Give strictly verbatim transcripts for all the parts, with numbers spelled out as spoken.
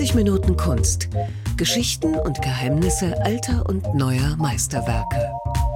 dreißig Minuten Kunst. Geschichten und Geheimnisse alter und neuer Meisterwerke.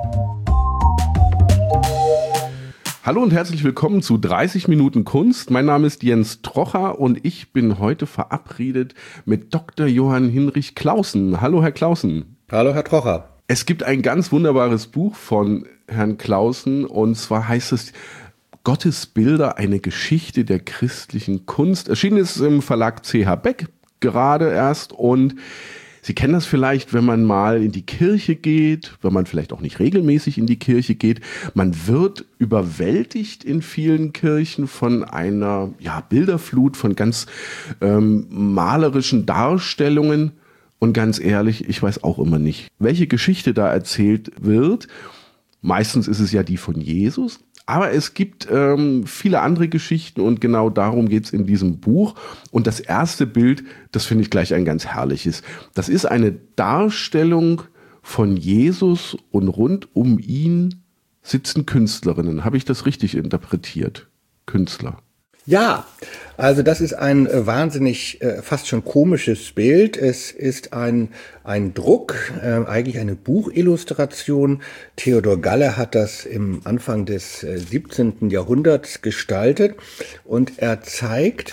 Hallo und herzlich willkommen zu dreißig Minuten Kunst. Mein Name ist Jens Trocher und ich bin heute verabredet mit Doktor Johann Hinrich Claussen. Hallo, Herr Claussen. Hallo, Herr Trocher. Es gibt ein ganz wunderbares Buch von Herrn Claussen und zwar heißt es Gottes Bilder, eine Geschichte der christlichen Kunst. Erschienen ist im Verlag C H Beck gerade erst und Sie kennen das vielleicht, wenn man mal in die Kirche geht, wenn man vielleicht auch nicht regelmäßig in die Kirche geht. Man wird überwältigt in vielen Kirchen von einer ja, Bilderflut, von ganz ähm, malerischen Darstellungen. Und ganz ehrlich, ich weiß auch immer nicht, welche Geschichte da erzählt wird. Meistens ist es ja die von Jesus. Aber es gibt ähm, viele andere Geschichten und genau darum geht's in diesem Buch. Und das erste Bild, das finde ich gleich ein ganz herrliches. Das ist eine Darstellung von Jesus und rund um ihn sitzen Künstlerinnen. Habe ich das richtig interpretiert? Künstler. Ja, also das ist ein äh, wahnsinnig, äh, fast schon komisches Bild. Es ist ein, ein Druck, äh, eigentlich eine Buchillustration. Theodor Galle hat das im Anfang des äh, siebzehnten Jahrhunderts gestaltet und er zeigt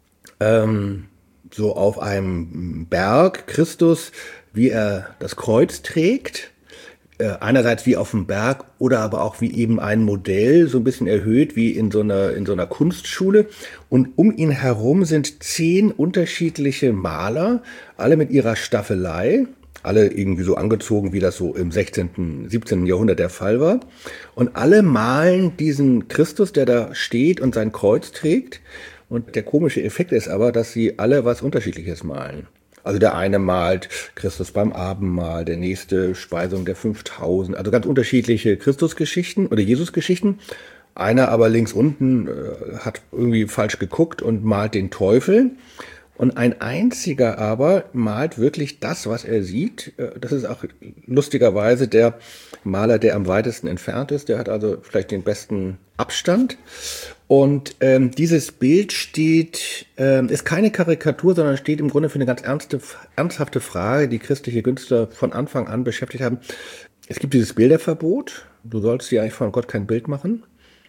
ähm, so auf einem Berg Christus, wie er das Kreuz trägt. Einerseits wie auf dem Berg oder aber auch wie eben ein Modell, so ein bisschen erhöht wie in so einer, in so einer Kunstschule. Und um ihn herum sind zehn unterschiedliche Maler, alle mit ihrer Staffelei, alle irgendwie so angezogen, wie das so im sechzehnten, siebzehnten Jahrhundert der Fall war. Und alle malen diesen Christus, der da steht und sein Kreuz trägt. Und der komische Effekt ist aber, dass sie alle was Unterschiedliches malen. Also der eine malt Christus beim Abendmahl, der nächste Speisung der fünftausend, also ganz unterschiedliche Christusgeschichten oder Jesusgeschichten. Einer aber links unten äh, hat irgendwie falsch geguckt und malt den Teufel. Und ein einziger aber malt wirklich das, was er sieht. Das ist auch lustigerweise der Maler, der am weitesten entfernt ist. Der hat also vielleicht den besten Abstand. Und ähm, dieses Bild steht, ähm, ist keine Karikatur, sondern steht im Grunde für eine ganz ernste, ernsthafte Frage, die christliche Künstler von Anfang an beschäftigt haben. Es gibt dieses Bilderverbot. Du sollst dir eigentlich von Gott kein Bild machen.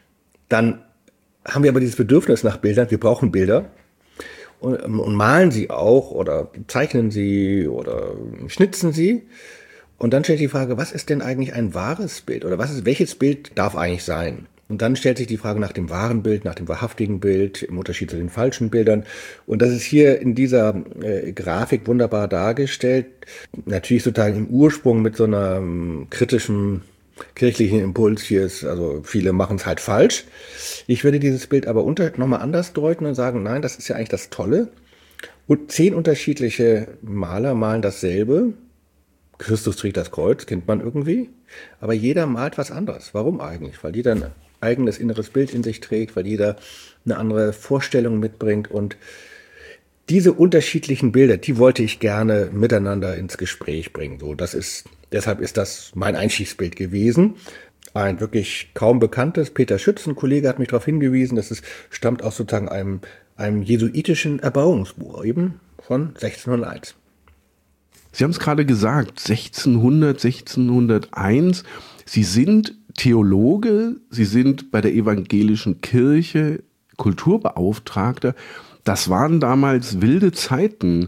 Dann haben wir aber dieses Bedürfnis nach Bildern. Wir brauchen Bilder. Und, und malen sie auch oder zeichnen sie oder schnitzen sie. Und dann stellt sich die Frage, was ist denn eigentlich ein wahres Bild? Oder was ist, welches Bild darf eigentlich sein? Und dann stellt sich die Frage nach dem wahren Bild, nach dem wahrhaftigen Bild, im Unterschied zu den falschen Bildern. Und das ist hier in dieser äh, Grafik wunderbar dargestellt. Natürlich sozusagen im Ursprung mit so einer ähm, kritischen kirchlichen Impuls hier ist, also viele machen es halt falsch. Ich würde dieses Bild aber unter, nochmal anders deuten und sagen, nein, das ist ja eigentlich das Tolle. Und zehn unterschiedliche Maler malen dasselbe. Christus trägt das Kreuz, kennt man irgendwie. Aber jeder malt was anderes. Warum eigentlich? Weil jeder ein eigenes inneres Bild in sich trägt, weil jeder eine andere Vorstellung mitbringt. Und diese unterschiedlichen Bilder, die wollte ich gerne miteinander ins Gespräch bringen. So, das ist, deshalb ist das mein Einstiegsbild gewesen. Ein wirklich kaum bekanntes, Peter Schütz, ein Kollege, hat mich darauf hingewiesen, dass es stammt aus sozusagen einem, einem jesuitischen Erbauungsbuch, eben von sechzehnhunderteins. Sie haben es gerade gesagt, sechzehnhundert, sechzehnhunderteins. Sie sind Theologe, Sie sind bei der evangelischen Kirche Kulturbeauftragter. Das waren damals wilde Zeiten.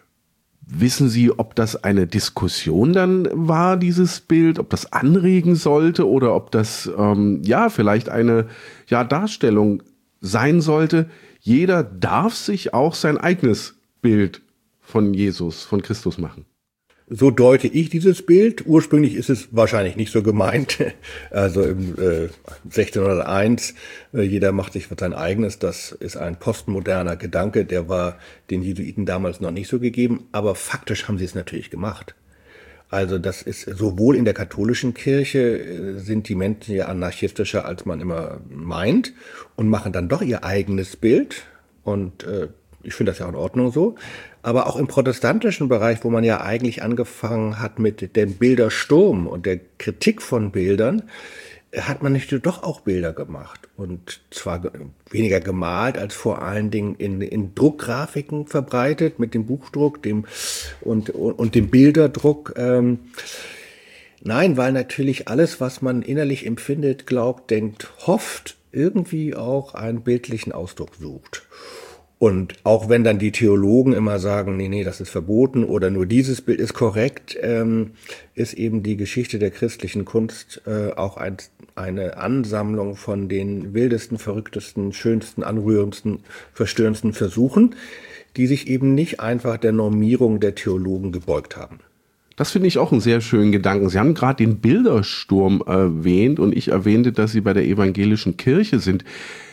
Wissen Sie, ob das eine Diskussion dann war, dieses Bild, ob das anregen sollte oder ob das ähm, ja vielleicht eine ja, Darstellung sein sollte? Jeder darf sich auch sein eigenes Bild von Jesus, von Christus machen. So deute ich dieses Bild. Ursprünglich ist es wahrscheinlich nicht so gemeint. Also im äh, sechzehnhunderteins, äh, jeder macht sich sein eigenes. Das ist ein postmoderner Gedanke, der war den Jesuiten damals noch nicht so gegeben. Aber faktisch haben sie es natürlich gemacht. Also das ist sowohl in der katholischen Kirche äh, sind die Menschen ja anarchistischer, als man immer meint und machen dann doch ihr eigenes Bild. Und äh, ich finde das ja auch in Ordnung so. Aber auch im protestantischen Bereich, wo man ja eigentlich angefangen hat mit dem Bildersturm und der Kritik von Bildern, hat man natürlich doch auch Bilder gemacht. Und zwar weniger gemalt, als vor allen Dingen in, in Druckgrafiken verbreitet, mit dem Buchdruck dem, und, und, und dem Bilderdruck. Ähm, nein, weil natürlich alles, was man innerlich empfindet, glaubt, denkt, hofft, irgendwie auch einen bildlichen Ausdruck sucht. Und auch wenn dann die Theologen immer sagen, nee, nee, das ist verboten oder nur dieses Bild ist korrekt, ähm, ist eben die Geschichte der christlichen Kunst äh, auch ein, eine Ansammlung von den wildesten, verrücktesten, schönsten, anrührendsten, verstörendsten Versuchen, die sich eben nicht einfach der Normierung der Theologen gebeugt haben. Das finde ich auch einen sehr schönen Gedanken. Sie haben gerade den Bildersturm erwähnt und ich erwähnte, dass Sie bei der evangelischen Kirche sind.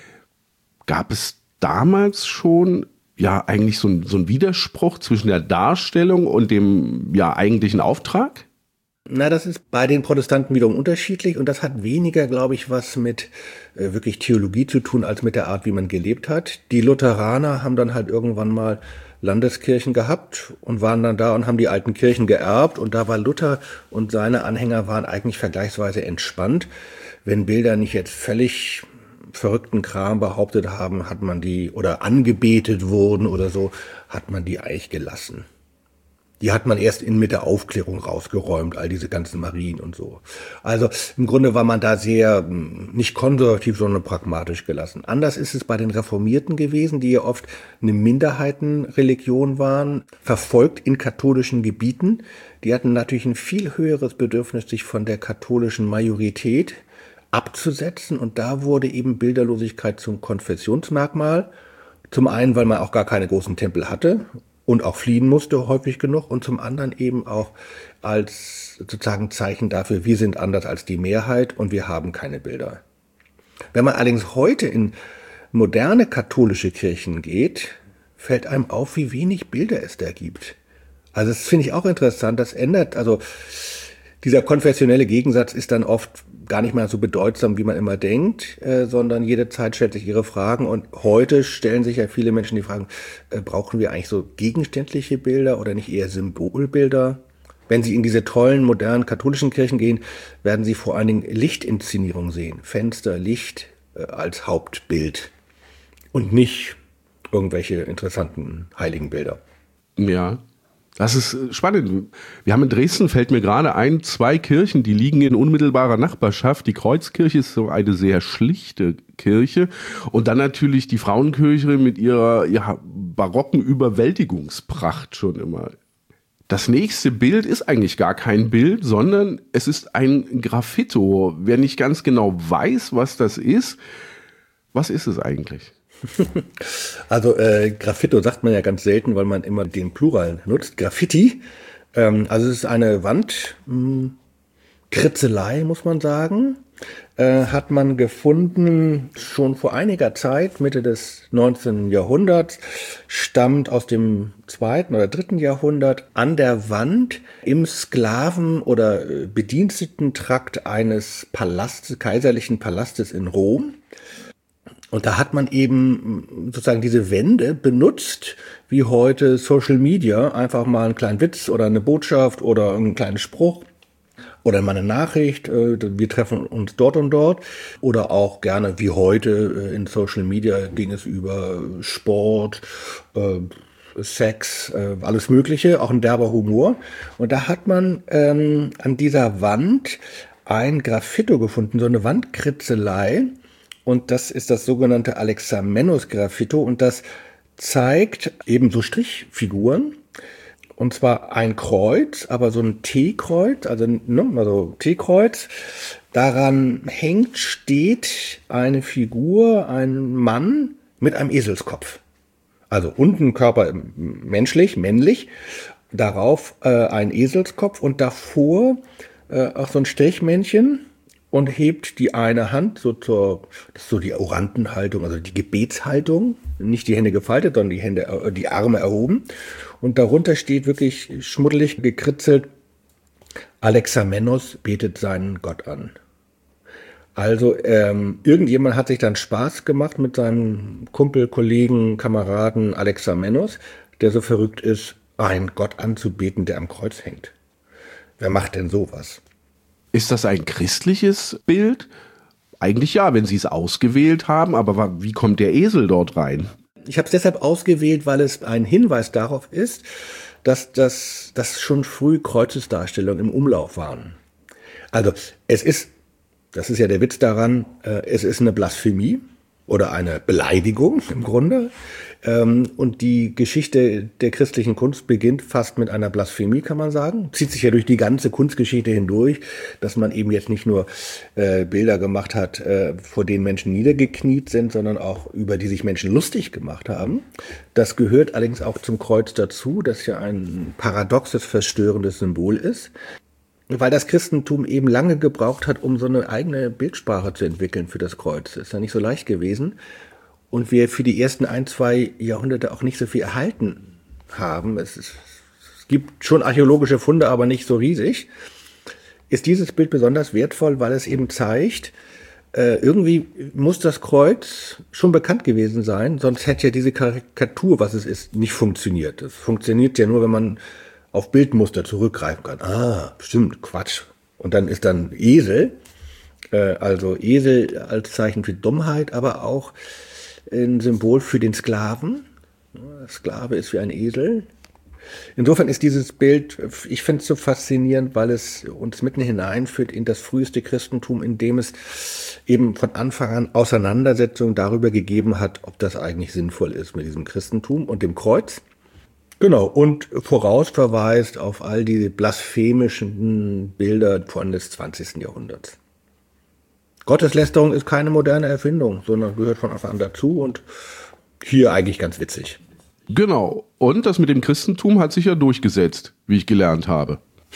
Gab es damals schon ja eigentlich so ein, so ein Widerspruch zwischen der Darstellung und dem ja eigentlichen Auftrag? Na, das ist bei den Protestanten wiederum unterschiedlich und das hat weniger, glaube ich, was mit äh, wirklich Theologie zu tun, als mit der Art, wie man gelebt hat. Die Lutheraner haben dann halt irgendwann mal Landeskirchen gehabt und waren dann da und haben die alten Kirchen geerbt und da war Luther und seine Anhänger waren eigentlich vergleichsweise entspannt. Wenn Bilder nicht jetzt völlig verrückten Kram behauptet haben, hat man die, oder angebetet wurden oder so, hat man die eigentlich gelassen. Die hat man erst in mit der Aufklärung rausgeräumt, all diese ganzen Marien und so. Also im Grunde war man da sehr nicht konservativ, sondern pragmatisch gelassen. Anders ist es bei den Reformierten gewesen, die ja oft eine Minderheitenreligion waren, verfolgt in katholischen Gebieten. Die hatten natürlich ein viel höheres Bedürfnis, sich von der katholischen Majorität abzusetzen und da wurde eben Bilderlosigkeit zum Konfessionsmerkmal. Zum einen, weil man auch gar keine großen Tempel hatte und auch fliehen musste häufig genug und zum anderen eben auch als sozusagen Zeichen dafür, wir sind anders als die Mehrheit und wir haben keine Bilder. Wenn man allerdings heute in moderne katholische Kirchen geht, fällt einem auf, wie wenig Bilder es da gibt. Also das finde ich auch interessant, das ändert, also dieser konfessionelle Gegensatz ist dann oft gar nicht mehr so bedeutsam, wie man immer denkt, äh, sondern jede Zeit stellt sich ihre Fragen und heute stellen sich ja viele Menschen die Fragen, äh, brauchen wir eigentlich so gegenständliche Bilder oder nicht eher Symbolbilder? Wenn Sie in diese tollen, modernen katholischen Kirchen gehen, werden Sie vor allen Dingen Lichtinszenierung sehen, Fenster, Licht äh, als Hauptbild und nicht irgendwelche interessanten heiligen Bilder. Ja. Das ist spannend. Wir haben in Dresden, fällt mir gerade ein, zwei Kirchen, die liegen in unmittelbarer Nachbarschaft. Die Kreuzkirche ist so eine sehr schlichte Kirche und dann natürlich die Frauenkirche mit ihrer ja, barocken Überwältigungspracht schon immer. Das nächste Bild ist eigentlich gar kein Bild, sondern es ist ein Graffito. Wer nicht ganz genau weiß, was das ist, was ist es eigentlich? Also äh, Graffito sagt man ja ganz selten, weil man immer den Plural nutzt. Graffiti, ähm, also es ist eine Wandkritzelei, muss man sagen, äh, hat man gefunden schon vor einiger Zeit, Mitte des neunzehnten Jahrhunderts, stammt aus dem zweiten oder dritten Jahrhundert, an der Wand im Sklaven- oder Bedienstetentrakt eines Palastes, kaiserlichen Palastes in Rom. Und da hat man eben sozusagen diese Wände benutzt, wie heute Social Media, einfach mal einen kleinen Witz oder eine Botschaft oder einen kleinen Spruch oder mal eine Nachricht, wir treffen uns dort und dort. Oder auch gerne wie heute in Social Media ging es über Sport, Sex, alles Mögliche, auch ein derber Humor. Und da hat man ähm, an dieser Wand ein Graffito gefunden, so eine Wandkritzelei. Und das ist das sogenannte Alexamenos-Graffito und das zeigt eben so Strichfiguren. Und zwar ein Kreuz, aber so ein T-Kreuz, also, ne, also T-Kreuz. Daran hängt, steht eine Figur, ein Mann mit einem Eselskopf. Also unten Körper menschlich, männlich, darauf äh, ein Eselskopf und davor äh, auch so ein Strichmännchen. Und hebt die eine Hand so zur, das ist so die Orantenhaltung, also die Gebetshaltung, nicht die Hände gefaltet, sondern die Hände, die Arme erhoben. Und darunter steht wirklich schmuddelig gekritzelt, Alexamenos betet seinen Gott an. Also ähm, irgendjemand hat sich dann Spaß gemacht mit seinem Kumpel, Kollegen, Kameraden Alexamenos, der so verrückt ist, einen Gott anzubeten, der am Kreuz hängt. Wer macht denn sowas? Ist das ein christliches Bild eigentlich ja, wenn sie es ausgewählt haben, aber wie kommt der Esel dort rein? Ich habe es deshalb ausgewählt, weil es ein Hinweis darauf ist, dass das dass schon früh Kreuzesdarstellungen im Umlauf waren. Also es ist, das ist ja der Witz daran, äh, es ist eine Blasphemie oder eine Beleidigung im Grunde. Ähm, und die Geschichte der christlichen Kunst beginnt fast mit einer Blasphemie, kann man sagen. Zieht sich ja durch die ganze Kunstgeschichte hindurch, dass man eben jetzt nicht nur äh, Bilder gemacht hat, äh, vor denen Menschen niedergekniet sind, sondern auch über die sich Menschen lustig gemacht haben. Das gehört allerdings auch zum Kreuz dazu, das ja ein paradoxes, verstörendes Symbol ist. Weil das Christentum eben lange gebraucht hat, um so eine eigene Bildsprache zu entwickeln für das Kreuz. Das ist ja nicht so leicht gewesen. Und wir für die ersten ein, zwei Jahrhunderte auch nicht so viel erhalten haben. Es, ist, es gibt schon archäologische Funde, aber nicht so riesig. Ist dieses Bild besonders wertvoll, weil es eben zeigt, äh, irgendwie muss das Kreuz schon bekannt gewesen sein, sonst hätte ja diese Karikatur, was es ist, nicht funktioniert. Es funktioniert ja nur, wenn man auf Bildmuster zurückgreifen kann. Ah, stimmt, Quatsch. Und dann ist dann Esel, äh, also Esel als Zeichen für Dummheit, aber auch ein Symbol für den Sklaven. Der Sklave ist wie ein Esel. Insofern ist dieses Bild, ich finde es so faszinierend, weil es uns mitten hineinführt in das früheste Christentum, in dem es eben von Anfang an Auseinandersetzungen darüber gegeben hat, ob das eigentlich sinnvoll ist mit diesem Christentum und dem Kreuz. Genau, und vorausverweist auf all die blasphemischen Bilder von des zwanzigsten Jahrhunderts. Gotteslästerung ist keine moderne Erfindung, sondern gehört von Anfang an dazu und hier eigentlich ganz witzig. Genau, und das mit dem Christentum hat sich ja durchgesetzt, wie ich gelernt habe.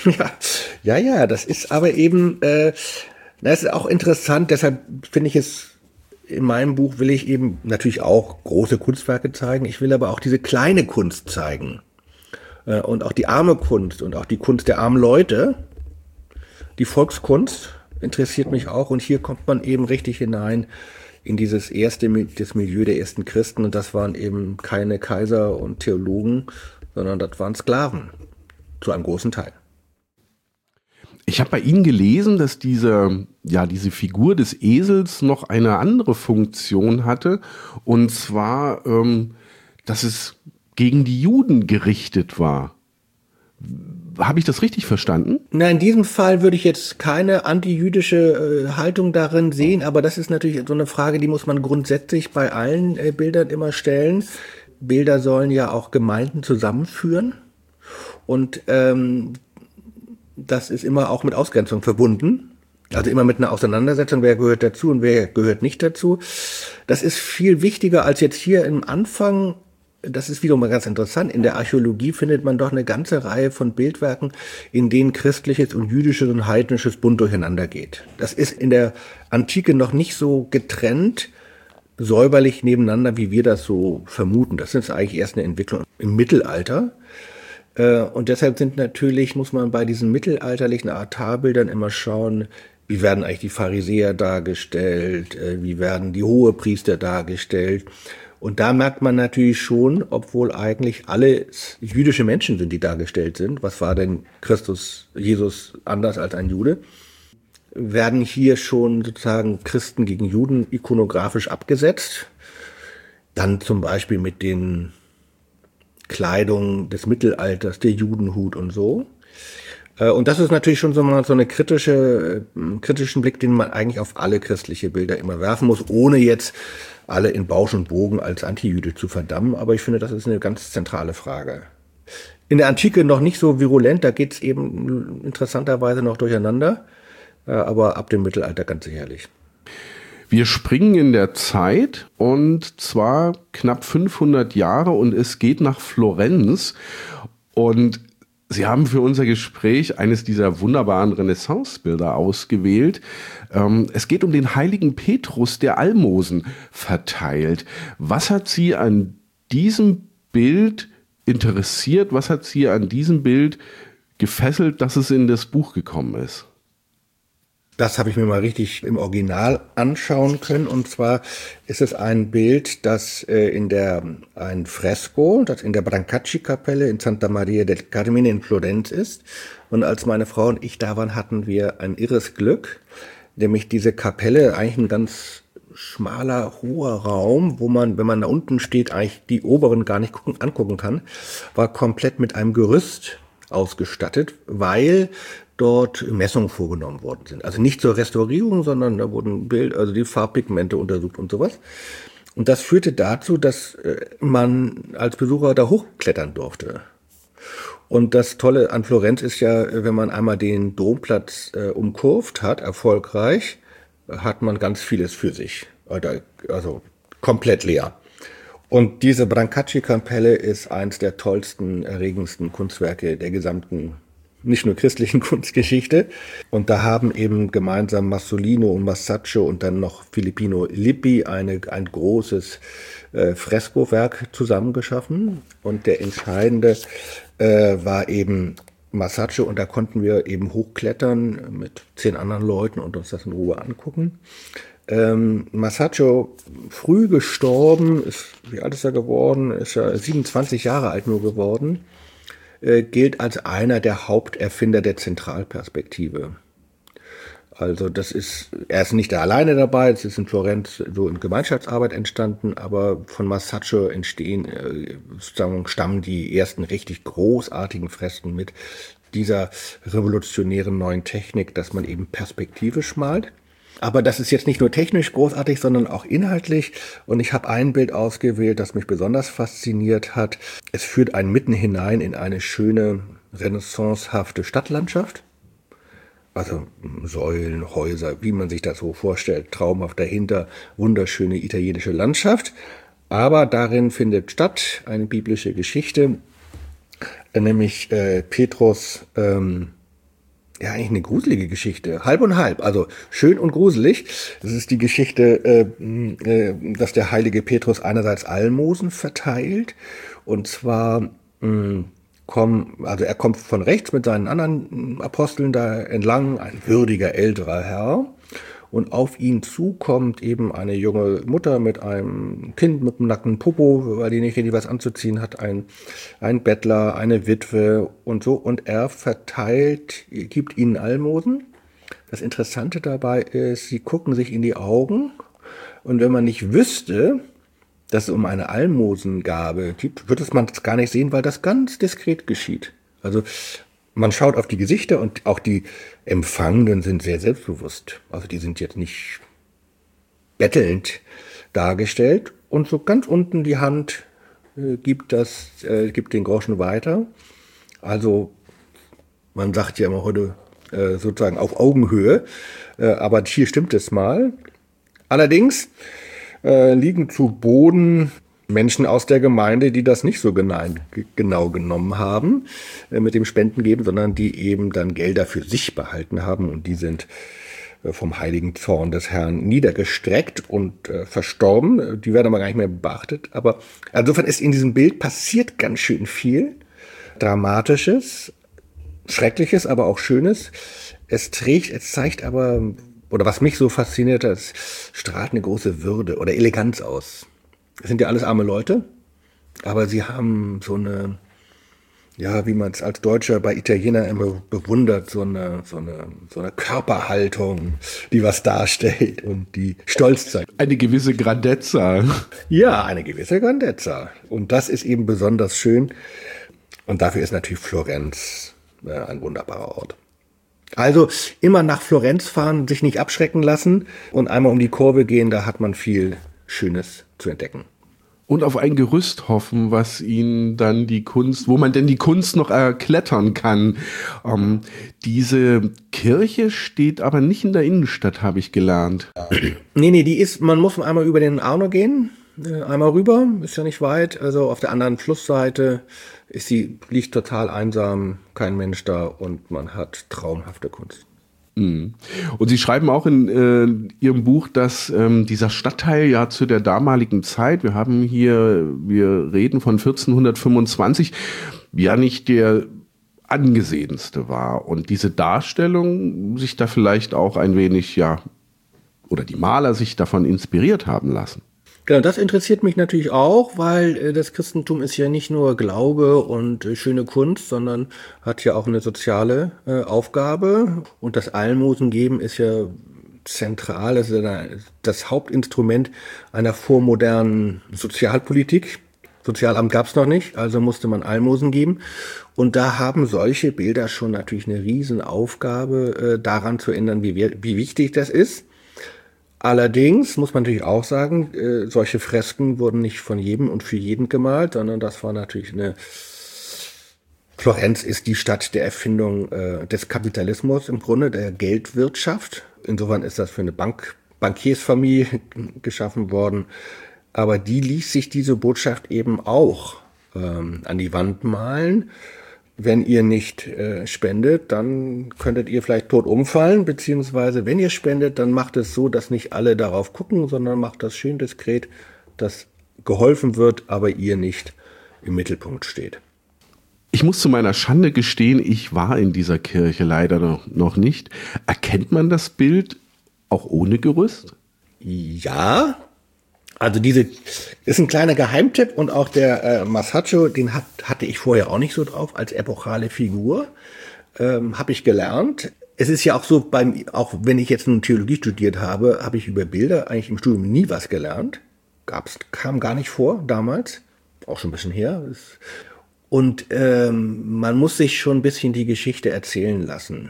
Ja, ja, das ist aber eben, äh, das ist auch interessant, deshalb finde ich es, in meinem Buch will ich eben natürlich auch große Kunstwerke zeigen, ich will aber auch diese kleine Kunst zeigen äh, und auch die arme Kunst und auch die Kunst der armen Leute, die Volkskunst interessiert mich auch und hier kommt man eben richtig hinein in dieses erste, das Milieu der ersten Christen und das waren eben keine Kaiser und Theologen, sondern das waren Sklaven, zu einem großen Teil. Ich habe bei Ihnen gelesen, dass diese, ja, diese Figur des Esels noch eine andere Funktion hatte und zwar, ähm, dass es gegen die Juden gerichtet war. Habe ich das richtig verstanden? Na, in diesem Fall würde ich jetzt keine antijüdische äh, Haltung darin sehen, aber das ist natürlich so eine Frage, die muss man grundsätzlich bei allen äh, Bildern immer stellen. Bilder sollen ja auch Gemeinden zusammenführen und ähm, das ist immer auch mit Ausgrenzung verbunden. Also immer mit einer Auseinandersetzung, wer gehört dazu und wer gehört nicht dazu. Das ist viel wichtiger als jetzt hier im Anfang. Das ist wiederum ganz interessant. In der Archäologie findet man doch eine ganze Reihe von Bildwerken, in denen christliches und jüdisches und heidnisches bunt durcheinander geht. Das ist in der Antike noch nicht so getrennt, säuberlich nebeneinander, wie wir das so vermuten. Das ist eigentlich erst eine Entwicklung im Mittelalter. Und deshalb sind natürlich, muss man bei diesen mittelalterlichen Altarbildern immer schauen, wie werden eigentlich die Pharisäer dargestellt, wie werden die Hohepriester dargestellt. Und da merkt man natürlich schon, obwohl eigentlich alle jüdische Menschen sind, die dargestellt sind, was war denn Christus, Jesus anders als ein Jude, werden hier schon sozusagen Christen gegen Juden ikonografisch abgesetzt. Dann zum Beispiel mit den Kleidungen des Mittelalters, der Judenhut und so. Und das ist natürlich schon so mal so eine kritische, kritischen Blick, den man eigentlich auf alle christliche Bilder immer werfen muss, ohne jetzt alle in Bausch und Bogen als Antijüde zu verdammen. Aber ich finde, das ist eine ganz zentrale Frage. In der Antike noch nicht so virulent, da geht es eben interessanterweise noch durcheinander, aber ab dem Mittelalter ganz sicherlich. Wir springen in der Zeit und zwar knapp fünfhundert Jahre und es geht nach Florenz und Sie haben für unser Gespräch eines dieser wunderbaren Renaissance-Bilder ausgewählt. Ähm, es geht um den heiligen Petrus, der Almosen verteilt. Was hat Sie an diesem Bild interessiert? Was hat Sie an diesem Bild gefesselt, dass es in das Buch gekommen ist? Das habe ich mir mal richtig im Original anschauen können. Und zwar ist es ein Bild, das äh, in der, ein Fresko, das in der Brancacci-Kapelle in Santa Maria del Carmine in Florenz ist. Und als meine Frau und ich da waren, hatten wir ein irres Glück. nämlich diese Kapelle, eigentlich ein ganz schmaler, hoher Raum, wo man, wenn man da unten steht, eigentlich die oberen gar nicht gucken, angucken kann, war komplett mit einem Gerüst ausgestattet, weil dort Messungen vorgenommen worden sind. Also nicht zur Restaurierung, sondern da wurden Bild, also die Farbpigmente untersucht und sowas. Und das führte dazu, dass man als Besucher da hochklettern durfte. Und das Tolle an Florenz ist ja, wenn man einmal den Domplatz äh, umkurvt hat, erfolgreich, hat man ganz vieles für sich. Also komplett leer. Und diese Brancacci-Kapelle ist eins der tollsten, erregendsten Kunstwerke der gesamten, nicht nur christlichen Kunstgeschichte. Und da haben eben gemeinsam Masolino und Masaccio und dann noch Filippino Lippi eine, ein großes äh, Freskowerk zusammengeschaffen. Und der entscheidende äh, war eben Masaccio, und da konnten wir eben hochklettern mit zehn anderen Leuten und uns das in Ruhe angucken. Ähm, Masaccio, früh gestorben, ist, wie alt ist er geworden? Ist er siebenundzwanzig Jahre alt nur geworden, äh, gilt als einer der Haupterfinder der Zentralperspektive. Also das ist, er ist nicht da alleine dabei, es ist in Florenz so in Gemeinschaftsarbeit entstanden, aber von Masaccio entstehen, äh, sozusagen stammen die ersten richtig großartigen Fresken mit dieser revolutionären neuen Technik, dass man eben perspektivisch malt. Aber das ist jetzt nicht nur technisch großartig, sondern auch inhaltlich. Und ich habe ein Bild ausgewählt, das mich besonders fasziniert hat. Es führt einen mitten hinein in eine schöne, renaissancehafte Stadtlandschaft. Also Säulen, Häuser, wie man sich das so vorstellt, traumhaft dahinter, wunderschöne italienische Landschaft. Aber darin findet statt eine biblische Geschichte, nämlich äh, Petrus, ähm, ja eigentlich eine gruselige Geschichte, halb und halb, also schön und gruselig. Es ist die Geschichte, äh, äh, dass der heilige Petrus einerseits Almosen verteilt, und zwar mh, Komm, also er kommt von rechts mit seinen anderen Aposteln da entlang, ein würdiger älterer Herr, und auf ihn zu kommt eben eine junge Mutter mit einem Kind mit einem nackten Popo, weil die nicht richtig was anzuziehen hat, ein, ein Bettler, eine Witwe und so, und er verteilt, gibt ihnen Almosen. Das Interessante dabei ist, sie gucken sich in die Augen, und wenn man nicht wüsste, dass es um eine Almosengabe gibt, wird es man gar nicht sehen, weil das ganz diskret geschieht. Also man schaut auf die Gesichter, und auch die Empfangenden sind sehr selbstbewusst. Also die sind jetzt nicht bettelnd dargestellt, und so ganz unten die Hand äh, gibt das, äh, gibt den Groschen weiter. Also man sagt ja immer heute äh, sozusagen auf Augenhöhe, äh, aber hier stimmt es mal. Allerdings Äh, liegen zu Boden Menschen aus der Gemeinde, die das nicht so genau, genau genommen haben äh, mit dem Spendengeben, sondern die eben dann Gelder für sich behalten haben, und die sind äh, vom heiligen Zorn des Herrn niedergestreckt und äh, verstorben. Die werden aber gar nicht mehr beachtet. Aber insofern ist in diesem Bild passiert ganz schön viel Dramatisches, Schreckliches, aber auch Schönes. Es trägt, es zeigt aber, oder was mich so fasziniert hat, es strahlt eine große Würde oder Eleganz aus. Es sind ja alles arme Leute, aber sie haben so eine, ja, wie man es als Deutscher bei Italienern immer bewundert, so eine, so eine, so eine Körperhaltung, die was darstellt und die stolz zeigt. Eine gewisse Grandezza. Ja, eine gewisse Grandezza. Und das ist eben besonders schön. Und dafür ist natürlich Florenz äh, ein wunderbarer Ort. Also immer nach Florenz fahren, sich nicht abschrecken lassen und einmal um die Kurve gehen, da hat man viel Schönes zu entdecken. Und auf ein Gerüst hoffen, was ihnen dann die Kunst, wo man denn die Kunst noch erklettern kann. Ähm, diese Kirche steht aber nicht in der Innenstadt, habe ich gelernt. Nee, nee, die ist, man muss einmal über den Arno gehen, einmal rüber, ist ja nicht weit, also auf der anderen Flussseite ist sie, liegt total einsam, kein Mensch da, und man hat traumhafte Kunst. Und Sie schreiben auch in äh, Ihrem Buch, dass ähm, dieser Stadtteil ja zu der damaligen Zeit, wir haben hier, wir reden von vierzehnhundertfünfundzwanzig, ja nicht der angesehenste war, und diese Darstellung sich da vielleicht auch ein wenig, ja, oder die Maler sich davon inspiriert haben lassen. Genau, das interessiert mich natürlich auch, weil äh, das Christentum ist ja nicht nur Glaube und äh, schöne Kunst, sondern hat ja auch eine soziale äh, Aufgabe. Und das Almosengeben ist ja zentral, es ist das Hauptinstrument einer vormodernen Sozialpolitik. Sozialamt gab es noch nicht, also musste man Almosen geben. Und da haben solche Bilder schon natürlich eine Riesenaufgabe, äh, daran zu ändern, wie, wie wichtig das ist. Allerdings muss man natürlich auch sagen, äh, solche Fresken wurden nicht von jedem und für jeden gemalt, sondern das war natürlich eine... Florenz ist die Stadt der Erfindung äh, des Kapitalismus, im Grunde der Geldwirtschaft. Insofern ist das für eine Bank, Bankiersfamilie geschaffen worden. Aber die ließ sich diese Botschaft eben auch ähm, an die Wand malen. Wenn ihr nicht äh, spendet, dann könntet ihr vielleicht tot umfallen, beziehungsweise wenn ihr spendet, dann macht es so, dass nicht alle darauf gucken, sondern macht das schön diskret, dass geholfen wird, aber ihr nicht im Mittelpunkt steht. Ich muss zu meiner Schande gestehen, ich war in dieser Kirche leider noch, noch nicht. Erkennt man das Bild auch ohne Gerüst? Ja, also diese ist ein kleiner Geheimtipp und auch der äh, Masaccio, den hat, hatte ich vorher auch nicht so drauf als epochale Figur, ähm, habe ich gelernt. Es ist ja auch so, beim, auch wenn ich jetzt nun Theologie studiert habe, habe ich über Bilder eigentlich im Studium nie was gelernt. Gab's, kam gar nicht vor damals, auch schon ein bisschen her. Das, Und ähm, man muss sich schon ein bisschen die Geschichte erzählen lassen.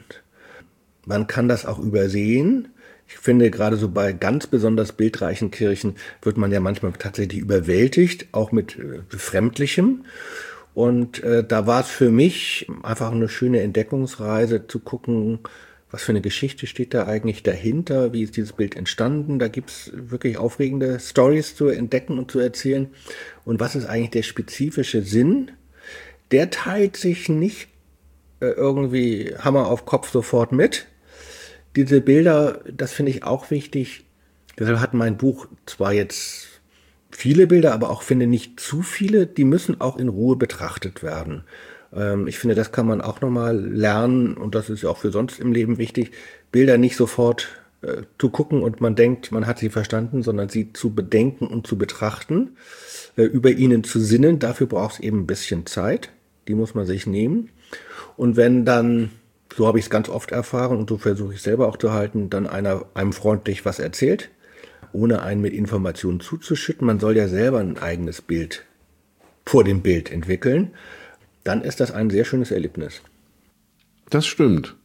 Man kann das auch übersehen. Ich finde, gerade so bei ganz besonders bildreichen Kirchen wird man ja manchmal tatsächlich überwältigt, auch mit äh, Befremdlichem. Und äh, da war es für mich einfach eine schöne Entdeckungsreise zu gucken, was für eine Geschichte steht da eigentlich dahinter, wie ist dieses Bild entstanden. Da gibt's wirklich aufregende Storys zu entdecken und zu erzählen. Und was ist eigentlich der spezifische Sinn? Der teilt sich nicht äh, irgendwie Hammer auf Kopf sofort mit. Diese Bilder, das finde ich auch wichtig. Deshalb hat mein Buch zwar jetzt viele Bilder, aber auch finde nicht zu viele. Die müssen auch in Ruhe betrachtet werden. Ähm, ich finde, das kann man auch nochmal lernen und das ist ja auch für sonst im Leben wichtig. Bilder nicht sofort äh, zu gucken und man denkt, man hat sie verstanden, sondern sie zu bedenken und zu betrachten, äh, über ihnen zu sinnen. Dafür braucht es eben ein bisschen Zeit. Die muss man sich nehmen. Und wenn dann, so habe ich es ganz oft erfahren und so versuche ich es selber auch zu halten, dann einer einem freundlich was erzählt, ohne einen mit Informationen zuzuschütten, man soll ja selber ein eigenes Bild vor dem Bild entwickeln, dann ist das ein sehr schönes Erlebnis. Das stimmt.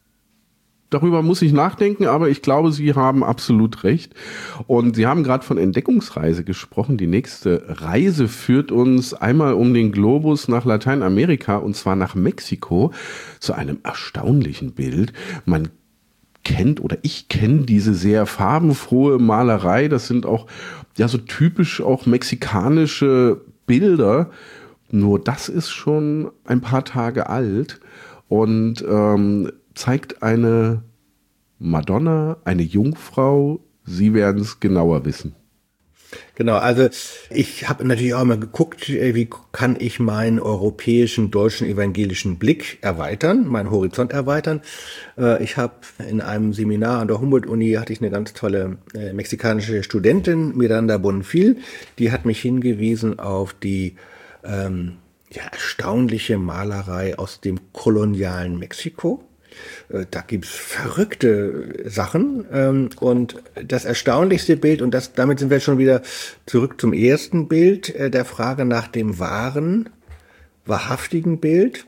Darüber muss ich nachdenken, aber ich glaube, Sie haben absolut recht. Und Sie haben gerade von Entdeckungsreise gesprochen. Die nächste Reise führt uns einmal um den Globus nach Lateinamerika und zwar nach Mexiko zu einem erstaunlichen Bild. Man kennt oder ich kenne diese sehr farbenfrohe Malerei. Das sind auch ja so typisch auch mexikanische Bilder. Nur das ist schon ein paar Tage alt und ähm, zeigt eine Madonna, eine Jungfrau. Sie werden es genauer wissen. Genau, also ich habe natürlich auch mal geguckt, wie kann ich meinen europäischen, deutschen, evangelischen Blick erweitern, meinen Horizont erweitern. Ich habe in einem Seminar an der Humboldt-Uni, hatte ich eine ganz tolle äh, mexikanische Studentin, Miranda Bonfil, die hat mich hingewiesen auf die ähm, ja, erstaunliche Malerei aus dem kolonialen Mexiko. Da gibt's verrückte Sachen und das erstaunlichste Bild, und das, damit sind wir schon wieder zurück zum ersten Bild, der Frage nach dem wahren, wahrhaftigen Bild.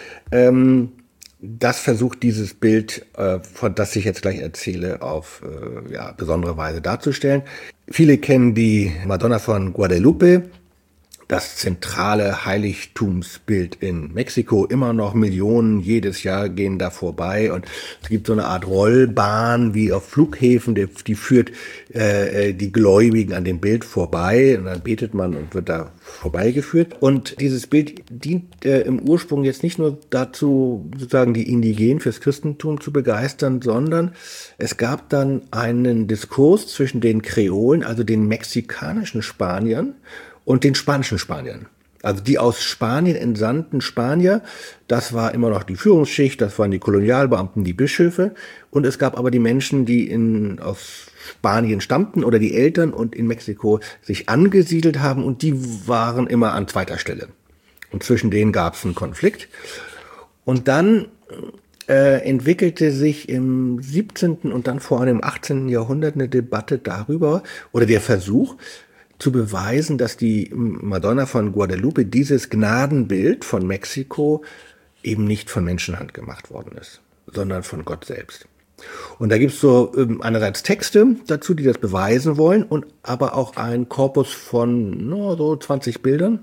Das versucht dieses Bild, von das ich jetzt gleich erzähle, auf ja, besondere Weise darzustellen. Viele kennen die Madonna von Guadalupe, das zentrale Heiligtumsbild in Mexiko, immer noch Millionen jedes Jahr gehen da vorbei und es gibt so eine Art Rollbahn wie auf Flughäfen, die, die führt äh, die Gläubigen an dem Bild vorbei und dann betet man und wird da vorbeigeführt. Und dieses Bild dient äh, im Ursprung jetzt nicht nur dazu, sozusagen die Indigenen fürs Christentum zu begeistern, sondern es gab dann einen Diskurs zwischen den Kreolen, also den mexikanischen Spaniern, und den spanischen Spaniern. Also die aus Spanien entsandten Spanier, das war immer noch die Führungsschicht, das waren die Kolonialbeamten, die Bischöfe. Und es gab aber die Menschen, die in, aus Spanien stammten oder die Eltern und in Mexiko sich angesiedelt haben und die waren immer an zweiter Stelle. Und zwischen denen gab es einen Konflikt. Und dann äh, entwickelte sich im siebzehnten und dann vor allem im achtzehnten Jahrhundert eine Debatte darüber oder der Versuch zu beweisen, dass die Madonna von Guadalupe, dieses Gnadenbild von Mexiko, eben nicht von Menschenhand gemacht worden ist, sondern von Gott selbst. Und da gibt es so ähm, einerseits Texte dazu, die das beweisen wollen, und aber auch ein Korpus von no, so zwanzig Bildern.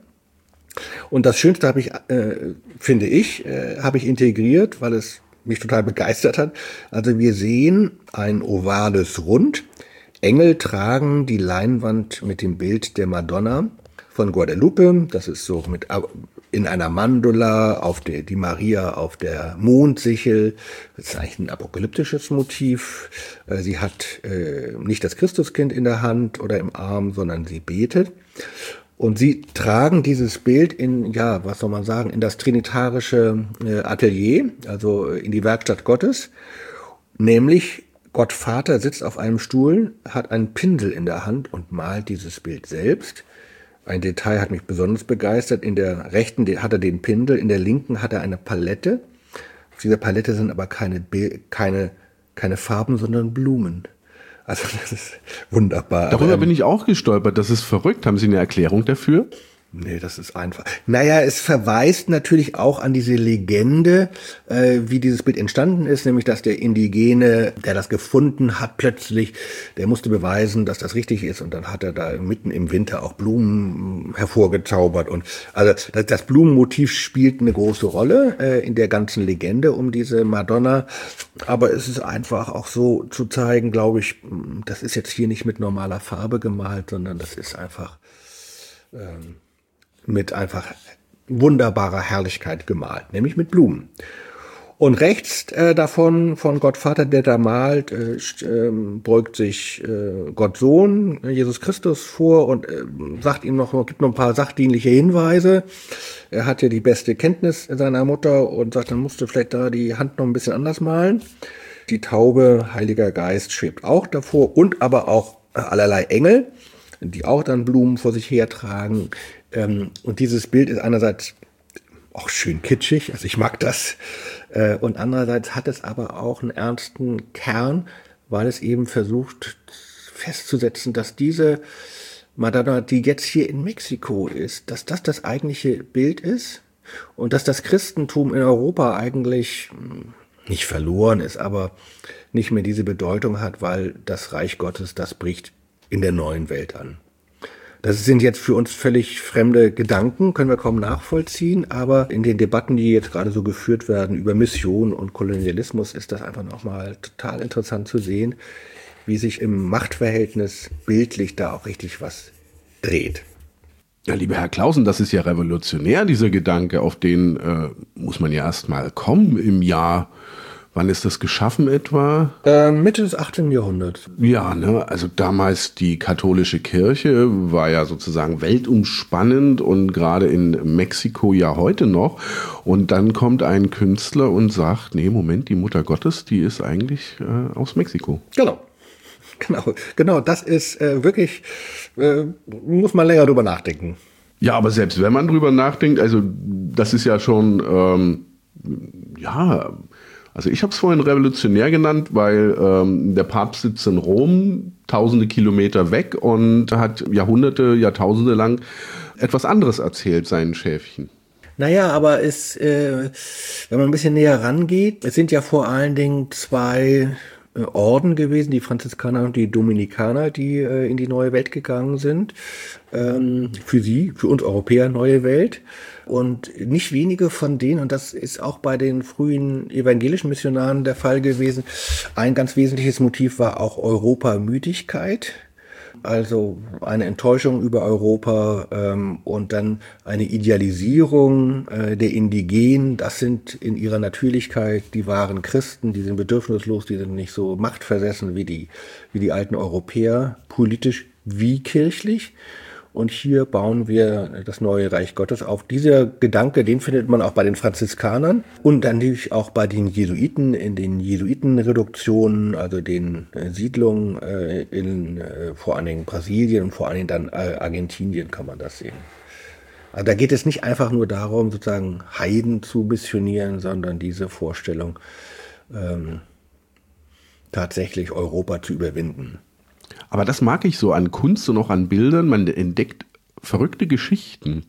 Und das Schönste habe ich, äh, finde ich, äh, habe ich integriert, weil es mich total begeistert hat. Also wir sehen ein ovales Rund. Engel tragen die Leinwand mit dem Bild der Madonna von Guadalupe. Das ist so mit in einer Mandula, auf der, die Maria auf der Mondsichel. Das ist eigentlich ein apokalyptisches Motiv. Sie hat äh, nicht das Christuskind in der Hand oder im Arm, sondern sie betet. Und sie tragen dieses Bild in, ja, was soll man sagen, in das trinitarische äh, Atelier, also in die Werkstatt Gottes. Nämlich Gott Vater sitzt auf einem Stuhl, hat einen Pinsel in der Hand und malt dieses Bild selbst. Ein Detail hat mich besonders begeistert. In der rechten hat er den Pinsel, in der linken hat er eine Palette. Auf dieser Palette sind aber keine, keine, keine Farben, sondern Blumen. Also das ist wunderbar. Darüber ähm, bin ich auch gestolpert. Das ist verrückt. Haben Sie eine Erklärung dafür? Nee, das ist einfach. Naja, es verweist natürlich auch an diese Legende, äh, wie dieses Bild entstanden ist, nämlich dass der Indigene, der das gefunden hat, plötzlich, der musste beweisen, dass das richtig ist, und dann hat er da mitten im Winter auch Blumen hervorgezaubert. Und also das, das Blumenmotiv spielt eine große Rolle äh, in der ganzen Legende um diese Madonna. Aber es ist einfach auch so zu zeigen, glaube ich, das ist jetzt hier nicht mit normaler Farbe gemalt, sondern das ist einfach ähm, mit einfach wunderbarer Herrlichkeit gemalt, nämlich mit Blumen. Und rechts äh, davon, von Gott Vater, der da malt, äh, äh, beugt sich äh, Gott Sohn, Jesus Christus, vor und äh, sagt ihm noch, gibt noch ein paar sachdienliche Hinweise. Er hat ja die beste Kenntnis seiner Mutter und sagt, dann musst du vielleicht da die Hand noch ein bisschen anders malen. Die Taube, Heiliger Geist, schwebt auch davor, und aber auch allerlei Engel, die auch dann Blumen vor sich hertragen. Ähm, und dieses Bild ist einerseits auch schön kitschig, also ich mag das, äh, und andererseits hat es aber auch einen ernsten Kern, weil es eben versucht festzusetzen, dass diese Madonna, die jetzt hier in Mexiko ist, dass das das eigentliche Bild ist und dass das Christentum in Europa eigentlich nicht verloren ist, aber nicht mehr diese Bedeutung hat, weil das Reich Gottes, das bricht in der neuen Welt an. Das sind jetzt für uns völlig fremde Gedanken, können wir kaum nachvollziehen, aber in den Debatten, die jetzt gerade so geführt werden über Mission und Kolonialismus, ist das einfach nochmal total interessant zu sehen, wie sich im Machtverhältnis bildlich da auch richtig was dreht. Ja, lieber Herr Clausen, das ist ja revolutionär, dieser Gedanke, auf den äh, muss man ja erst mal kommen im Jahr. Wann ist das geschaffen etwa? Äh, Mitte des achtzehnten Jahrhunderts. Ja, ne, also damals die katholische Kirche war ja sozusagen weltumspannend und gerade in Mexiko ja heute noch. Und dann kommt ein Künstler und sagt, nee, Moment, die Mutter Gottes, die ist eigentlich äh, aus Mexiko. Genau. Genau, genau, das ist äh, wirklich, äh, muss man länger drüber nachdenken. Ja, aber selbst wenn man drüber nachdenkt, also das ist ja schon, ähm, ja... Also ich habe es vorhin revolutionär genannt, weil ähm, der Papst sitzt in Rom, tausende Kilometer weg, und hat Jahrhunderte, Jahrtausende lang etwas anderes erzählt, seinen Schäfchen. Naja, aber es, äh, wenn man ein bisschen näher rangeht, es sind ja vor allen Dingen zwei äh, Orden gewesen, die Franziskaner und die Dominikaner, die äh, in die neue Welt gegangen sind. Ähm, für sie, für uns Europäer, neue Welt. Und nicht wenige von denen, und das ist auch bei den frühen evangelischen Missionaren der Fall gewesen, ein ganz wesentliches Motiv war auch Europamüdigkeit. Also eine Enttäuschung über Europa ähm, und dann eine Idealisierung äh, der Indigenen. Das sind in ihrer Natürlichkeit die wahren Christen, die sind bedürfnislos, die sind nicht so machtversessen wie die, wie die alten Europäer, politisch wie kirchlich. Und hier bauen wir das neue Reich Gottes auf. Dieser Gedanke, den findet man auch bei den Franziskanern und dann natürlich auch bei den Jesuiten, in den Jesuitenreduktionen, also den äh, Siedlungen äh, in äh, vor allen Dingen Brasilien und vor allen Dingen dann äh, Argentinien kann man das sehen. Also da geht es nicht einfach nur darum, sozusagen Heiden zu missionieren, sondern diese Vorstellung ähm, tatsächlich Europa zu überwinden. Aber das mag ich so an Kunst und auch an Bildern. Man entdeckt verrückte Geschichten.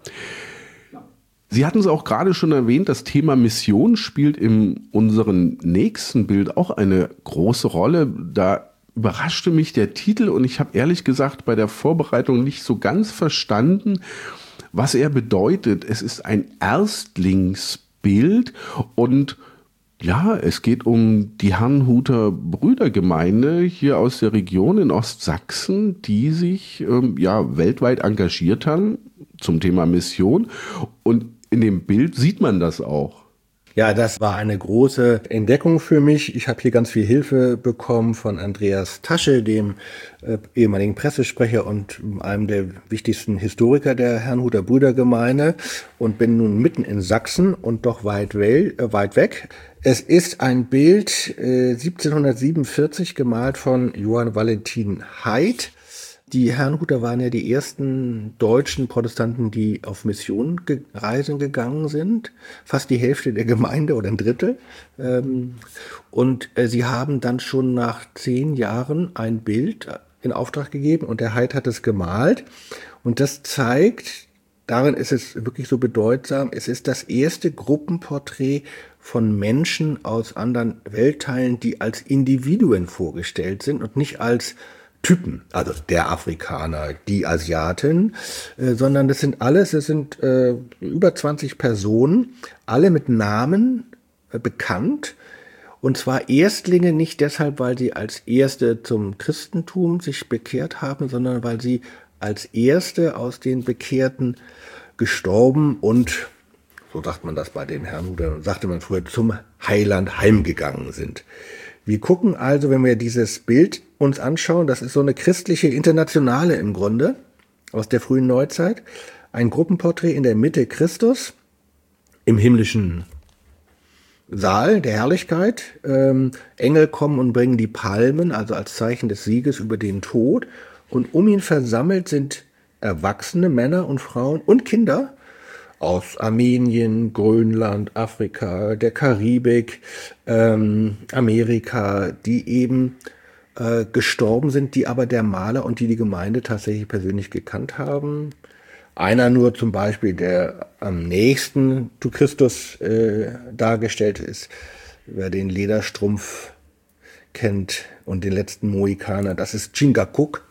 Sie hatten es auch gerade schon erwähnt, das Thema Mission spielt in unserem nächsten Bild auch eine große Rolle. Da überraschte mich der Titel und ich habe ehrlich gesagt bei der Vorbereitung nicht so ganz verstanden, was er bedeutet. Es ist ein Erstlingsbild und ja, es geht um die Herrnhuter Brüdergemeinde hier aus der Region in Ostsachsen, die sich ähm, ja weltweit engagiert haben zum Thema Mission. Und in dem Bild sieht man das auch. Ja, das war eine große Entdeckung für mich. Ich habe hier ganz viel Hilfe bekommen von Andreas Tasche, dem äh, ehemaligen Pressesprecher und einem der wichtigsten Historiker der Herrnhuter Brüdergemeinde und bin nun mitten in Sachsen und doch weit, well, äh, weit weg. Es ist ein Bild äh, siebzehnhundertsiebenundvierzig gemalt von Johann Valentin Haid. Die Herrnhuter waren ja die ersten deutschen Protestanten, die auf Mission ge- reisen gegangen sind. Fast die Hälfte der Gemeinde oder ein Drittel. Ähm, und äh, sie haben dann schon nach zehn Jahren ein Bild in Auftrag gegeben und der Haid hat es gemalt. Und das zeigt, darin ist es wirklich so bedeutsam, es ist das erste Gruppenporträt von Menschen aus anderen Weltteilen, die als Individuen vorgestellt sind und nicht als Typen, also der Afrikaner, die Asiaten, äh, sondern das sind alles, es sind äh, über zwanzig Personen, alle mit Namen äh, bekannt, und zwar Erstlinge nicht deshalb, weil sie als Erste zum Christentum sich bekehrt haben, sondern weil sie als Erste aus den Bekehrten gestorben und, so sagt man das bei den Herrnhutern, sagte man früher, zum Heiland heimgegangen sind. Wir gucken also, wenn wir dieses Bild uns anschauen, das ist so eine christliche Internationale im Grunde aus der frühen Neuzeit. Ein Gruppenporträt in der Mitte Christus im himmlischen Saal der Herrlichkeit. Ähm, Engel kommen und bringen die Palmen, also als Zeichen des Sieges über den Tod. Und um ihn versammelt sind erwachsene Männer und Frauen und Kinder aus Armenien, Grönland, Afrika, der Karibik, ähm, Amerika, die eben äh, gestorben sind, die aber der Maler und die die Gemeinde tatsächlich persönlich gekannt haben. Einer nur zum Beispiel, der am nächsten zu Christus äh, dargestellt ist, wer den Lederstrumpf kennt und den letzten Mohikaner, das ist Chingachgook.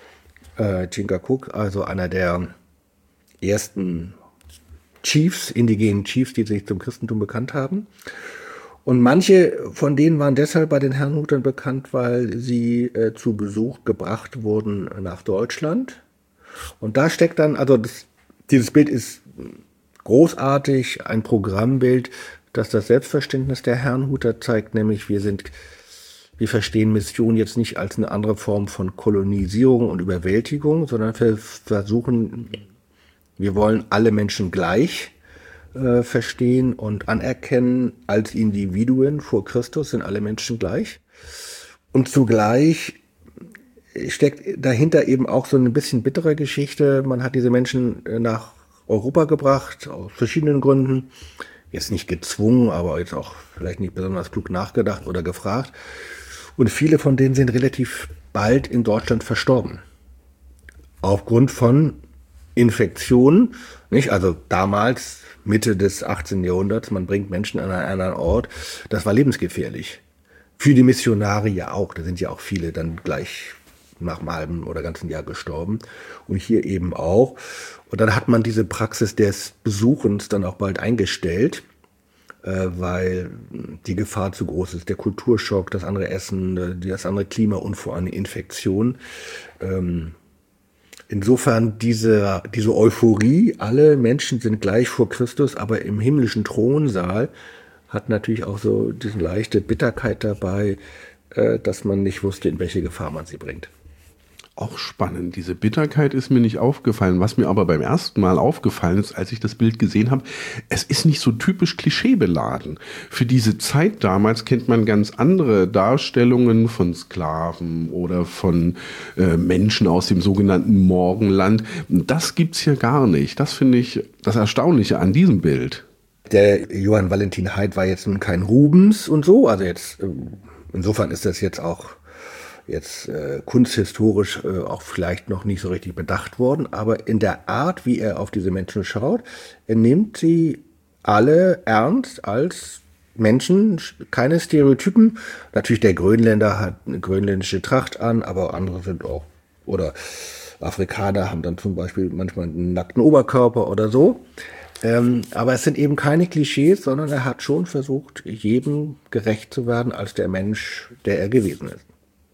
Äh, Chingachgook, also einer der ersten Chiefs, indigenen Chiefs, die sich zum Christentum bekannt haben. Und manche von denen waren deshalb bei den Herrnhutern bekannt, weil sie äh, zu Besuch gebracht wurden nach Deutschland. Und da steckt dann, also das, dieses Bild ist großartig, ein Programmbild, das das Selbstverständnis der Herrnhuter zeigt, nämlich wir sind, wir verstehen Mission jetzt nicht als eine andere Form von Kolonisierung und Überwältigung, sondern wir versuchen, wir wollen alle Menschen gleich äh, verstehen und anerkennen als Individuen vor Christus sind alle Menschen gleich. Und zugleich steckt dahinter eben auch so ein bisschen bittere Geschichte. Man hat diese Menschen nach Europa gebracht, aus verschiedenen Gründen. Jetzt nicht gezwungen, aber jetzt auch vielleicht nicht besonders klug nachgedacht oder gefragt. Und viele von denen sind relativ bald in Deutschland verstorben. Aufgrund von Infektionen, nicht? Also damals, Mitte des achtzehnten Jahrhunderts, man bringt Menschen an einen anderen Ort, das war lebensgefährlich. Für die Missionare ja auch, da sind ja auch viele dann gleich nach einem halben oder ganzen Jahr gestorben und hier eben auch. Und dann hat man diese Praxis des Besuchens dann auch bald eingestellt, äh, weil die Gefahr zu groß ist, der Kulturschock, das andere Essen, das andere Klima und vor allem Infektion. Ähm, Insofern diese, diese Euphorie, alle Menschen sind gleich vor Christus, aber im himmlischen Thronsaal hat natürlich auch so diese leichte Bitterkeit dabei, äh, dass man nicht wusste, in welche Gefahr man sie bringt. Auch spannend. Diese Bitterkeit ist mir nicht aufgefallen. Was mir aber beim ersten Mal aufgefallen ist, als ich das Bild gesehen habe, es ist nicht so typisch klischeebeladen. Für diese Zeit damals kennt man ganz andere Darstellungen von Sklaven oder von äh, Menschen aus dem sogenannten Morgenland. Das gibt's hier gar nicht. Das finde ich das Erstaunliche an diesem Bild. Der Johann Valentin Haidt war jetzt nun kein Rubens und so. Also jetzt, insofern ist das jetzt auch jetzt äh, kunsthistorisch äh, auch vielleicht noch nicht so richtig bedacht worden, aber in der Art, wie er auf diese Menschen schaut, er nimmt sie alle ernst als Menschen, keine Stereotypen. Natürlich der Grönländer hat eine grönländische Tracht an, aber andere sind auch, oder Afrikaner haben dann zum Beispiel manchmal einen nackten Oberkörper oder so. Ähm, aber es sind eben keine Klischees, sondern er hat schon versucht, jedem gerecht zu werden als der Mensch, der er gewesen ist.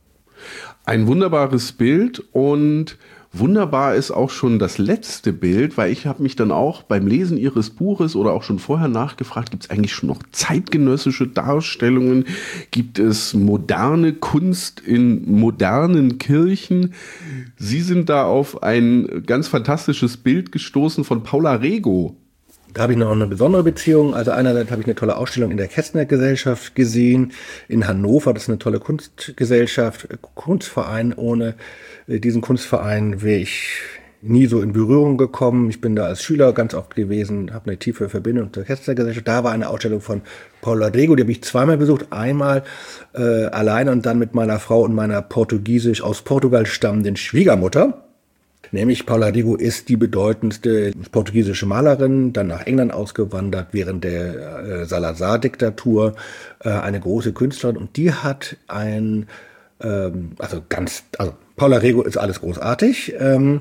Ein wunderbares Bild und wunderbar ist auch schon das letzte Bild, weil ich habe mich dann auch beim Lesen Ihres Buches oder auch schon vorher nachgefragt, gibt es eigentlich schon noch zeitgenössische Darstellungen? Gibt es moderne Kunst in modernen Kirchen? Sie sind da auf ein ganz fantastisches Bild gestoßen von Paula Rego. Da habe ich noch eine besondere Beziehung. Also einerseits habe ich eine tolle Ausstellung in der Kästner Gesellschaft gesehen, in Hannover. Das ist eine tolle Kunstgesellschaft, Kunstverein. Ohne diesen Kunstverein wäre ich nie so in Berührung gekommen. Ich bin da als Schüler ganz oft gewesen, habe eine tiefe Verbindung zur Kästner Gesellschaft. Da war eine Ausstellung von Paula Rego, die habe ich zweimal besucht. Einmal äh, alleine und dann mit meiner Frau und meiner portugiesisch aus Portugal stammenden Schwiegermutter. Nämlich Paula Rego ist die bedeutendste portugiesische Malerin, dann nach England ausgewandert während der äh, Salazar-Diktatur, äh, eine große Künstlerin. Und die hat ein, ähm, also ganz, also Paula Rego ist alles großartig. Ähm,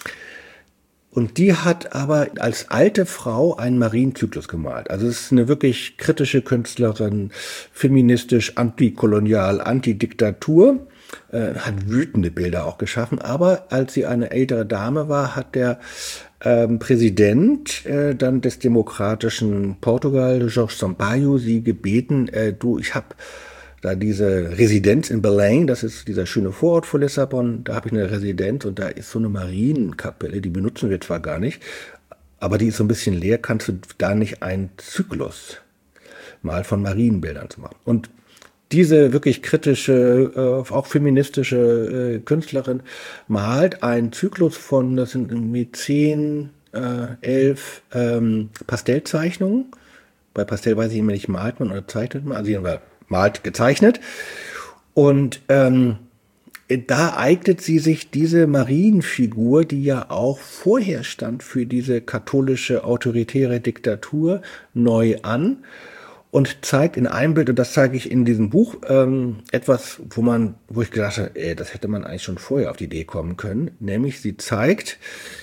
und die hat aber als alte Frau einen Marienzyklus gemalt. Also es ist eine wirklich kritische Künstlerin, feministisch, antikolonial, Antidiktatur. Äh, hat wütende Bilder auch geschaffen, aber als sie eine ältere Dame war, hat der ähm, Präsident äh, dann des demokratischen Portugal, Jorge Sampaio, sie gebeten, äh, du, ich habe da diese Residenz in Belém, das ist dieser schöne Vorort von Lissabon, da habe ich eine Residenz und da ist so eine Marienkapelle, die benutzen wir zwar gar nicht, aber die ist so ein bisschen leer, kannst du da nicht einen Zyklus mal von Marienbildern zu machen? Und diese wirklich kritische, äh, auch feministische äh, Künstlerin malt einen Zyklus von, das sind irgendwie zehn, äh, elf ähm, Pastellzeichnungen. Bei Pastell weiß ich immer nicht, malt man oder zeichnet man, also jedenfalls malt gezeichnet. Und ähm, da eignet sie sich diese Marienfigur, die ja auch vorher stand für diese katholische autoritäre Diktatur, neu an. Und zeigt in einem Bild, und das zeige ich in diesem Buch, ähm, etwas, wo man, wo ich gedacht habe, ey, das hätte man eigentlich schon vorher auf die Idee kommen können. Nämlich, sie zeigt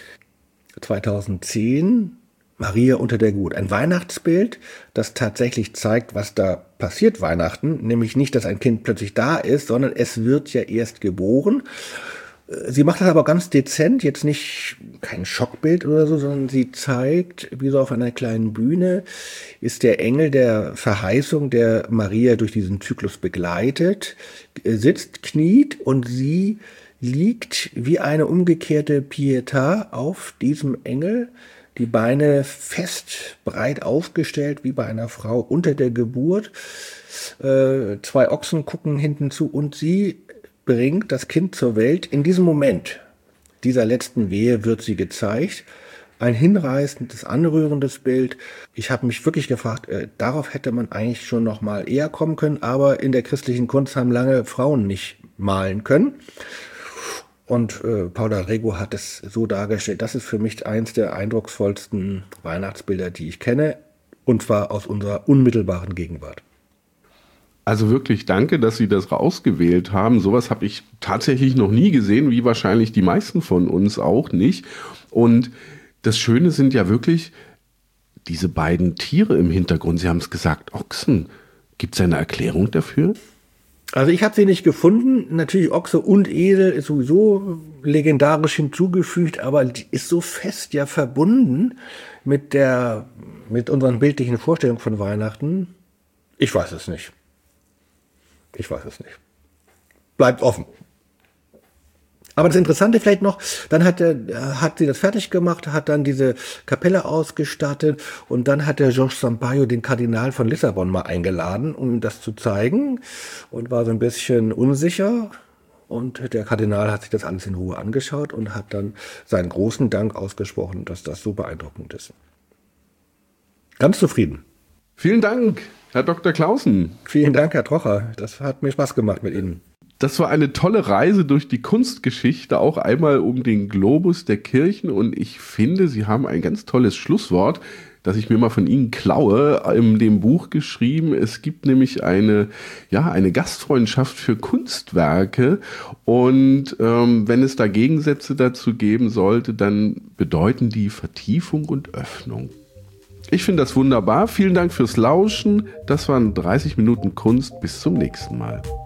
zweitausendzehn Maria unter der Gut. Ein Weihnachtsbild, das tatsächlich zeigt, was da passiert Weihnachten. Nämlich nicht, dass ein Kind plötzlich da ist, sondern es wird ja erst geboren. Sie macht das aber ganz dezent, jetzt nicht kein Schockbild oder so, sondern sie zeigt, wie so auf einer kleinen Bühne ist der Engel der Verheißung, der Maria durch diesen Zyklus begleitet, sitzt, kniet und sie liegt wie eine umgekehrte Pietà auf diesem Engel, die Beine fest, breit aufgestellt, wie bei einer Frau unter der Geburt. Äh, zwei Ochsen gucken hinten zu und sie bringt das Kind zur Welt. In diesem Moment dieser letzten Wehe wird sie gezeigt. Ein hinreißendes, anrührendes Bild. Ich habe mich wirklich gefragt, äh, darauf hätte man eigentlich schon noch mal eher kommen können, aber in der christlichen Kunst haben lange Frauen nicht malen können. Und äh, Paula Rego hat es so dargestellt. Das ist für mich eins der eindrucksvollsten Weihnachtsbilder, die ich kenne, und zwar aus unserer unmittelbaren Gegenwart. Also wirklich danke, dass Sie das rausgewählt haben. Sowas habe ich tatsächlich noch nie gesehen, wie wahrscheinlich die meisten von uns auch nicht. Und das Schöne sind ja wirklich diese beiden Tiere im Hintergrund. Sie haben es gesagt, Ochsen. Gibt es eine Erklärung dafür? Also ich habe sie nicht gefunden. Natürlich Ochse und Esel ist sowieso legendarisch hinzugefügt, aber die ist so fest ja verbunden mit der, mit unseren bildlichen Vorstellungen von Weihnachten. Ich weiß es nicht. Ich weiß es nicht. Bleibt offen. Aber das Interessante vielleicht noch, dann hat, er, hat sie das fertig gemacht, hat dann diese Kapelle ausgestattet und dann hat der Georges Sampaio den Kardinal von Lissabon mal eingeladen, um ihm das zu zeigen und war so ein bisschen unsicher. Und der Kardinal hat sich das alles in Ruhe angeschaut und hat dann seinen großen Dank ausgesprochen, dass das so beeindruckend ist. Ganz zufrieden. Vielen Dank, Herr Doktor Clausen. Vielen Dank, Herr Trocher. Das hat mir Spaß gemacht mit Ihnen. Das war eine tolle Reise durch die Kunstgeschichte, auch einmal um den Globus der Kirchen. Und ich finde, Sie haben ein ganz tolles Schlusswort, das ich mir mal von Ihnen klaue, in dem Buch geschrieben. Es gibt nämlich eine, ja, eine Gastfreundschaft für Kunstwerke. Und ähm, wenn es da Gegensätze dazu geben sollte, dann bedeuten die Vertiefung und Öffnung. Ich finde das wunderbar. Vielen Dank fürs Lauschen. Das waren dreißig Minuten Kunst. Bis zum nächsten Mal.